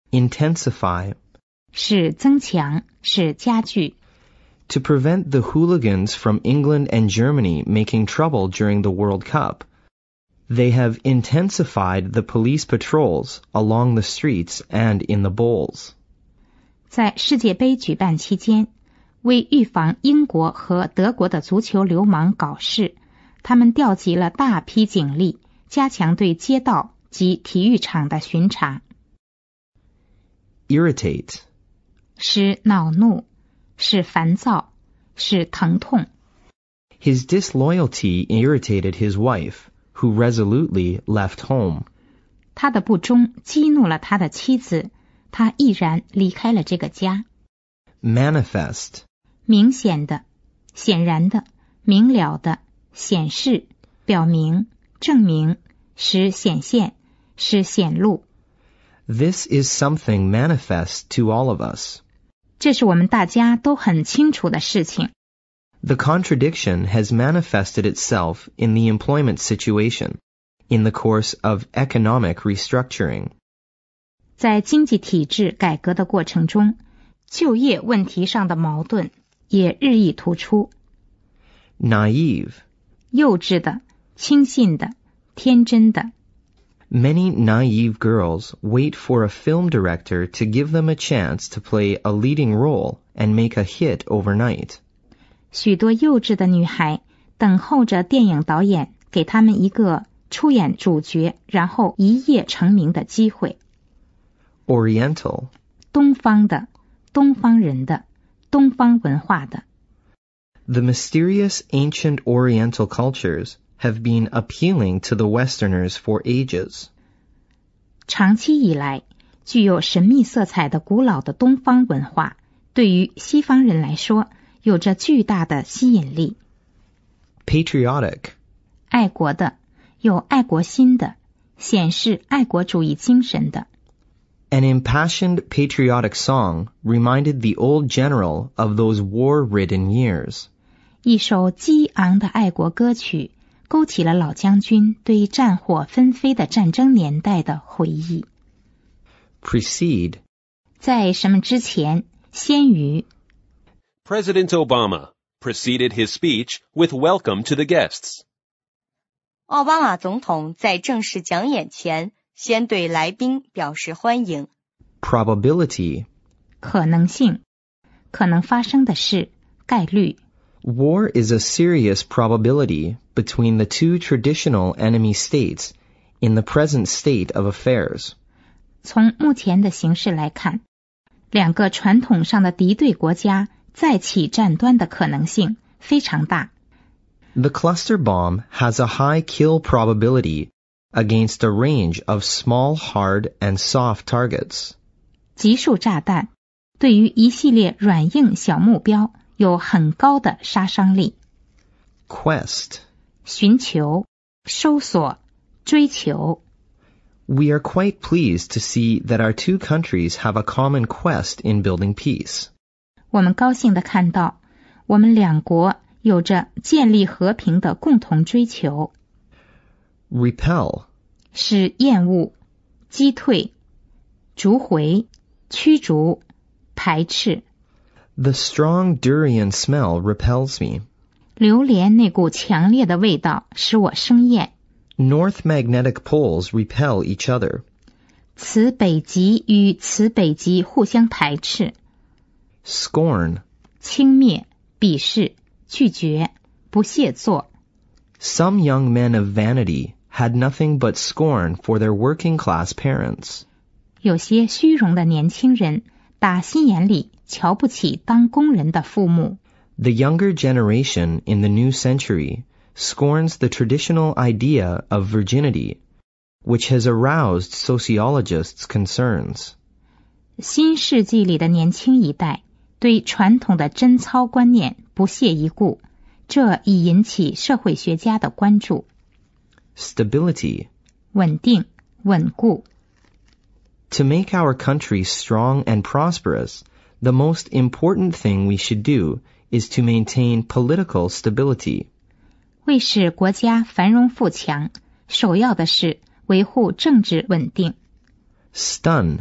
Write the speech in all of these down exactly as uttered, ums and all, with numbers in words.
intensify, 是增强，是加剧。 To prevent the hooligans from England and Germany making trouble during the World Cup, they have intensified the police patrols along the streets and in the bowls. 在世界杯举办期间，为预防英国和德国的足球流氓搞事，他们调集了大批警力，加强对街道及体育场的巡查。 Irritate, 使恼怒，使烦躁，使疼痛。 His disloyalty irritated his wife, who resolutely left home. 他的不忠激怒了他的妻子，他毅然离开了这个家。 Manifest, 明显的，显然的，明了的，显示，表明，证明，使显现，使显露。 This is something manifest to all of us. 这是我们大家都很清楚的事情。 The contradiction has manifested itself in the employment situation, in the course of economic restructuring. 在经济体制改革的过程中，就业问题上的矛盾也日益突出。 Naive, 幼稚的，轻信的，天真的。 Many naive girls wait for a film director to give them a chance to play a leading role and make a hit overnight. 许多幼稚的女孩等候着电影导演给他们一个出演主角，然后一夜成名的机会。 Oriental, 东方的，东方人的，东方文化的。 The mysterious ancient Oriental cultures have been appealing to the Westerners for ages. 长期以来，具有神秘色彩的古老的东方文化，对于西方人来说，有着巨大的吸引力。 Patriotic, 爱国的，有爱国心的，显示爱国主义精神的。 An impassioned patriotic song reminded the old general of those war-ridden years. 一首激昂的爱国歌曲勾起了老将军对战火纷飞的战争年代的回忆。 Precede, 在什么之前，先于。 President Obama preceded his speech with welcome to the guests. 奥巴马总统在正式讲演前，先对来宾表示欢迎。 Probability, 可能性，可能发生的事，概率。 War is a serious probability between the two traditional enemy states in the present state of affairs. 从目前的形势来看，两个传统上的敌对国家再起战端的可能性非常大。 The cluster bomb has a high kill probability against a range of small, hard, and soft targets. 集束炸弹对于一系列软硬小目标有很高的杀伤力。 Quest, 寻求，搜索，追求。 We are quite pleased to see that our two countries have a common quest in building peace. 我们高兴地看到，我们两国有着建立和平的共同追求。 Repel, 是厌恶，击退，逐回，驱逐，排斥。 The strong durian smell repels me. 榴莲那股强烈的味道使我生厌。 North magnetic poles repel each other. 此北极与此北极互相排斥。 Scorn, 轻蔑，鄙视，拒绝，不屑做。 Some young men of vanity had nothing but scorn for their working class parents. 有些虚荣的年轻人打心眼里瞧不起当工人的父母。 The younger generation in the new century scorns the traditional idea of virginity, which has aroused sociologists' concerns. 新世纪里的年轻一代对传统的贞操观念不屑一顾，这已引起社会学家的关注。 Stability, 稳定，稳固。 To make our country strong and prosperous, the most important thing we should do is to maintain political stability. 为使国家繁荣富强，首要的是维护政治稳定。 Stun,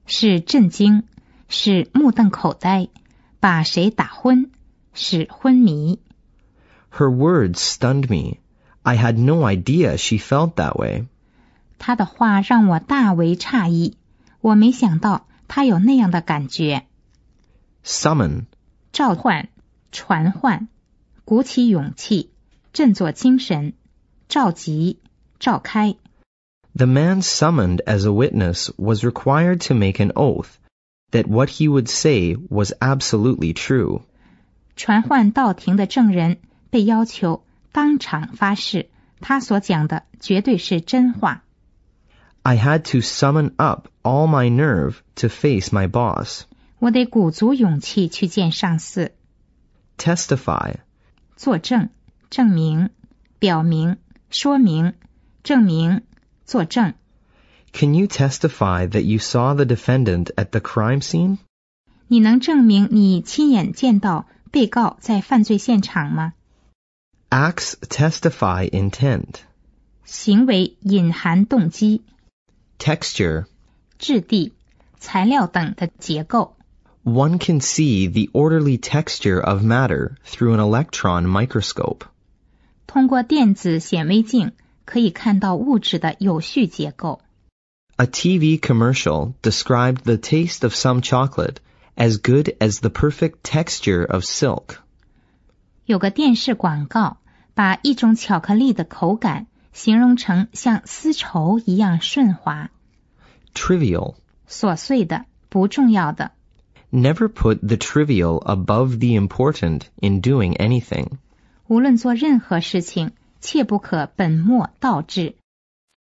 是震惊，是目瞪口呆，把谁打昏，是昏迷。 Her words stunned me. I had no idea she felt that way. 她的话让我大为诧异，我没想到她有那样的感觉。 Summon. 召唤，传唤，鼓起勇气，振作精神，召集，召开。 The man summoned as a witness was required to make an oath that what he would say was absolutely true. 传唤到庭的证人被要求当场发誓，他所讲的绝对是真话。 I had to summon up all my nerve to face my boss. 我得鼓足勇气去见上司。 Testify. 作证，证明，表明，说明，证明，作证。 Can you testify that you saw the defendant at the crime scene? 你能证明你亲眼见到被告在犯罪现场吗？ Acts testify intent. 行为隐含动机。 Texture. 质地、材料等的结构。 One can see the orderly texture of matter through an electron microscope. 通过电子显微镜可以看到物质的有序结构。 A T V commercial described the taste of some chocolate as good as the perfect texture of silk. 有个电视广告把一种巧克力的口感形容成像丝绸一样顺滑。 Trivial. 琐碎的，不重要的。 Never put the trivial above the important in doing anything. 无论做任何事情，切不可本末倒置。